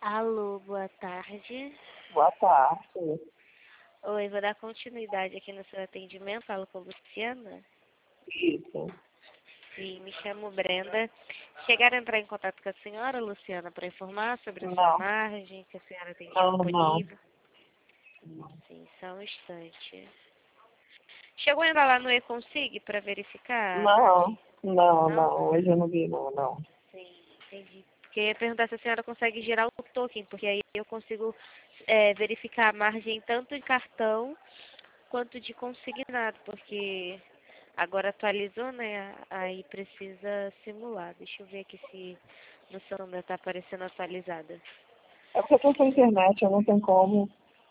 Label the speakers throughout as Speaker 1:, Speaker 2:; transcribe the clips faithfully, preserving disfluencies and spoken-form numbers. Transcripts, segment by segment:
Speaker 1: Alô, boa tarde.
Speaker 2: Boa tarde.
Speaker 1: Oi, vou dar continuidade aqui no seu atendimento. Falo com a Luciana.
Speaker 2: Isso.
Speaker 1: Sim, me chamo Brenda. Chegaram a entrar em contato com a senhora, Luciana, para informar sobre a sua
Speaker 2: Não.
Speaker 1: margem, que a senhora tem
Speaker 2: Não,
Speaker 1: disponível?
Speaker 2: não.
Speaker 1: Sim, só um instante. Chegou ainda lá no E-Consig para verificar a
Speaker 2: Não,
Speaker 1: margem?
Speaker 2: não,
Speaker 1: Não?
Speaker 2: não. Hoje eu não vi, não, não.
Speaker 1: Sim, entendi. Porque eu ia perguntar se a senhora consegue gerar o token, porque aí eu consigo é, verificar a margem tanto em cartão quanto de consignado, porque agora atualizou, né? Aí precisa simular. Deixa eu ver aqui se no seu número está aparecendo atualizada.
Speaker 2: É porque eu tô sem internet, eu não tenho como.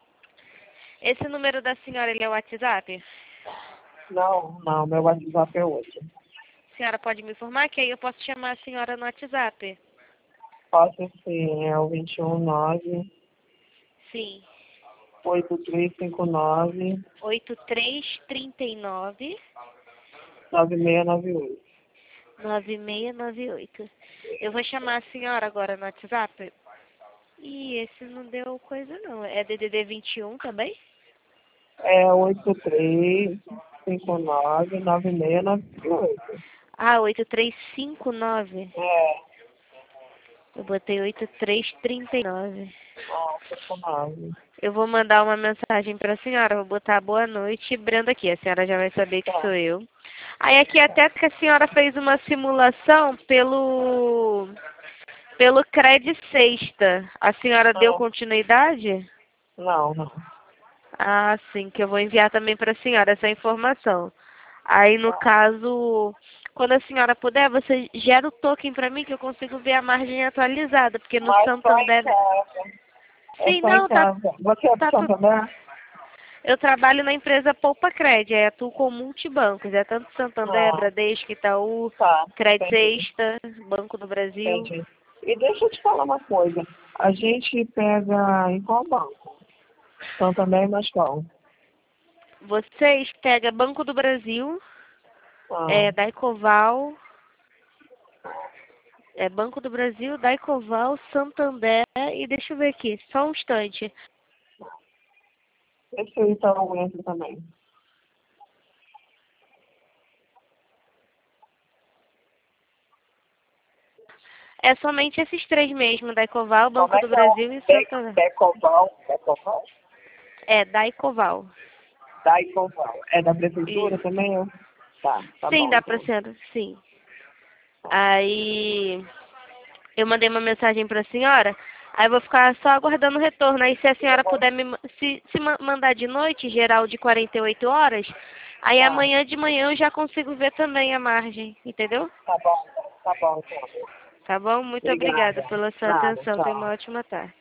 Speaker 1: Esse número da senhora, ele é o WhatsApp?
Speaker 2: Não, não, meu WhatsApp é outro.
Speaker 1: A senhora pode me informar que aí eu posso chamar a senhora no WhatsApp?
Speaker 2: Pode sim, é o vinte e um nove
Speaker 1: Sim.
Speaker 2: oito três cinco nove
Speaker 1: oito três três nove
Speaker 2: nove seis nove oito.
Speaker 1: nove seis nove oito. Eu vou chamar a senhora agora no WhatsApp. E esse não deu coisa não. É D D D vinte e um também?
Speaker 2: É oito três cinco nove nove seis nove oito.
Speaker 1: Ah, oito três cinco nove.
Speaker 2: É,
Speaker 1: Eu botei oito três três nove.
Speaker 2: não, cinco nove.
Speaker 1: Eu vou mandar uma mensagem para a senhora. Vou botar boa noite, Brenda aqui. A senhora já vai saber que
Speaker 2: Tá,
Speaker 1: sou eu. Aí aqui até que a senhora fez uma simulação pelo pelo Cred Sexta. A senhora deu
Speaker 2: tá.
Speaker 1: continuidade?
Speaker 2: Não, não.
Speaker 1: Ah, sim, que eu vou enviar também para a senhora essa informação. Aí, no
Speaker 2: Tá.
Speaker 1: caso, quando a senhora puder, você gera o token para mim que eu consigo ver a margem atualizada, porque no
Speaker 2: Mas só em
Speaker 1: Santander...
Speaker 2: casa. É
Speaker 1: Sim,
Speaker 2: só em
Speaker 1: não, tá,
Speaker 2: casa. Você é do
Speaker 1: tá tudo...
Speaker 2: Santander?
Speaker 1: Eu trabalho na empresa Poupa Cred, é atuo com multibancos, é tanto Santander,
Speaker 2: Não.
Speaker 1: Bradesco, Itaú,
Speaker 2: Tá,
Speaker 1: Cred
Speaker 2: entendi,
Speaker 1: Sexta, Banco do Brasil.
Speaker 2: entendi. E deixa eu te falar uma coisa. A gente pega em qual banco? Santander, mas qual?
Speaker 1: Vocês pegam Banco do Brasil,
Speaker 2: Ah,
Speaker 1: é, Daicoval, é Banco do Brasil, Daicoval, Santander e deixa eu ver aqui, só um instante.
Speaker 2: esse aí tá o entro também.
Speaker 1: É somente esses três mesmo, Daicoval,
Speaker 2: Como
Speaker 1: Banco
Speaker 2: é
Speaker 1: do
Speaker 2: que é o
Speaker 1: Brasil e
Speaker 2: Be-
Speaker 1: Santander.
Speaker 2: Becoval? Becoval?
Speaker 1: É, Daicoval.
Speaker 2: Daicoval. É da prefeitura
Speaker 1: Isso.
Speaker 2: também? Ó? Tá, tá
Speaker 1: Sim,
Speaker 2: bom
Speaker 1: dá pra
Speaker 2: então.
Speaker 1: ser, sim. Aí eu mandei uma mensagem pra senhora, aí eu vou ficar só aguardando o retorno. Aí se a senhora puder me ma- se, se ma- mandar de noite, geral de quarenta e oito horas, aí
Speaker 2: Tá,
Speaker 1: amanhã de manhã eu já consigo ver também a margem, entendeu?
Speaker 2: tá bom, tá bom então.
Speaker 1: Tá bom? Muito obrigada
Speaker 2: Obrigada.
Speaker 1: pela sua
Speaker 2: Nada,
Speaker 1: atenção. Tenha uma
Speaker 2: tchau.
Speaker 1: ótima tarde.